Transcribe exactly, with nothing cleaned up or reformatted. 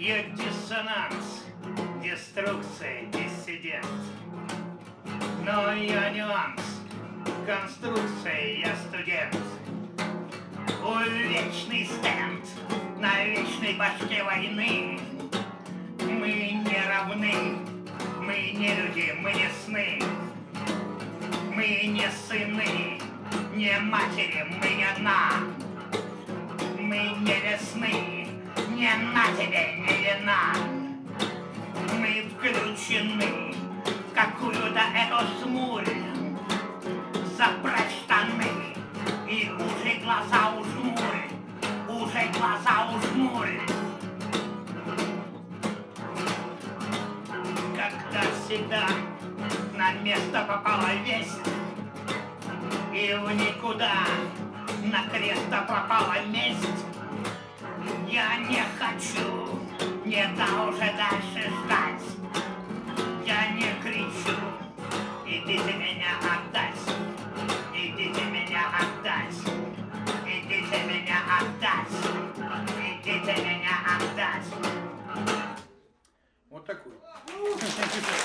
Я диссонанс, деструкция, диссидент. Но я нюанс, конструкция, я студент. Вечный стенд на вечной башке войны. Мы не равны, мы не люди, мы не сны. Мы не сыны, не матери, мы не на. Мы не весны, не на тебе, не вина. Мы включены в какую-то эту смурь. Заправь штаны и уже глаза ужмурь, уже глаза ужмурь. Когда всегда на место попала весть, и в никуда на креста пропала месть, я не хочу, не да уже дальше ждать. Я не кричу, идите меня отдать. Идите меня отдать, идите меня отдать, идите меня отдать. Вот такой.